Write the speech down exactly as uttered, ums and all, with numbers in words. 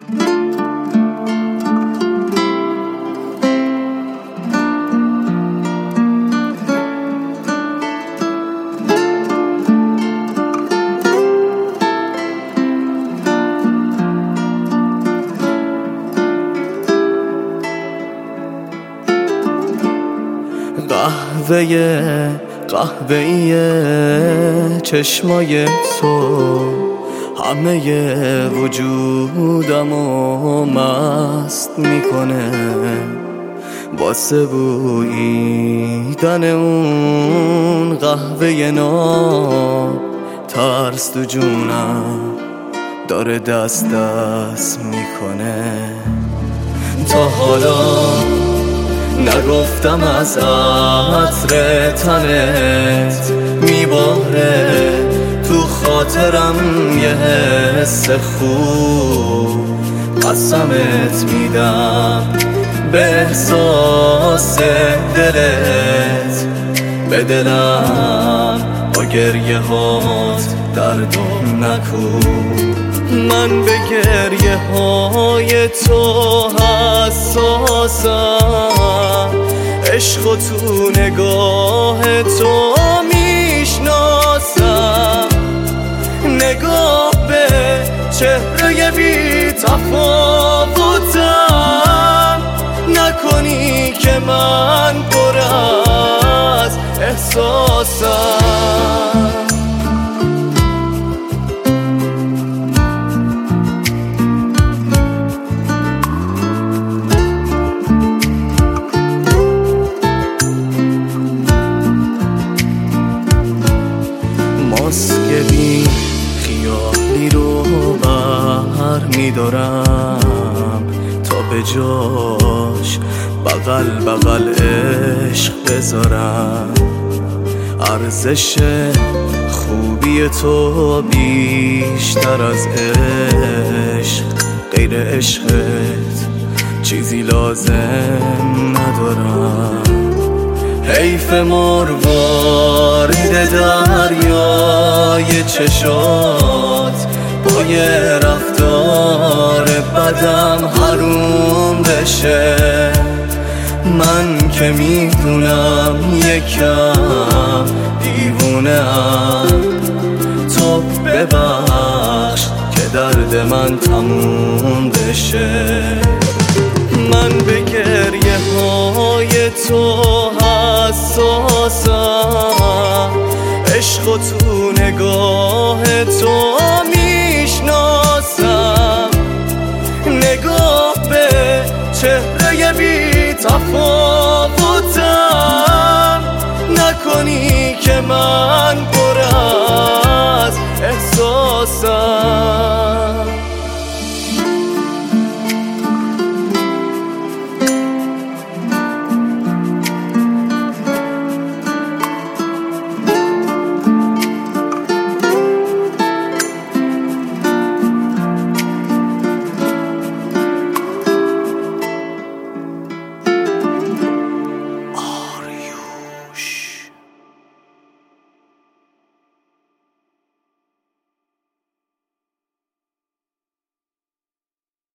قهوه قهوه‌ای چشمای تو همه وجودمو مست میکنه، واسه بوییدن اون قهوه ناب ترس تو جونم داره دست دست میکنه. تا حالا نگفتم از عطر تنت میباره تو خاطرم یه حس خوب، قسمت میدم به احساس دلت، به دلم با گریه هات دردم نکن. من به گریه های تو حساسم، عشق و تو نگاه تو میشناسم، نگاه به چهره بی تفاوتم نکنی که من پر از احساسم. ماسک بی خیالی رو بر میدارم تا به جاش بغل بغل عشق بذارم. ارزش خوبی تو بیشتر از عشق، غیر عشقت چیزی لازم ندارم. حیف مروارید دریای چشات با یه رفتار بدم حروم بشه. من که میدونم یکم دیوونه‌ام، تو ببخش که درد من تموم بشه. من به گریه های تو حساسم، عشق و تو نگاه تو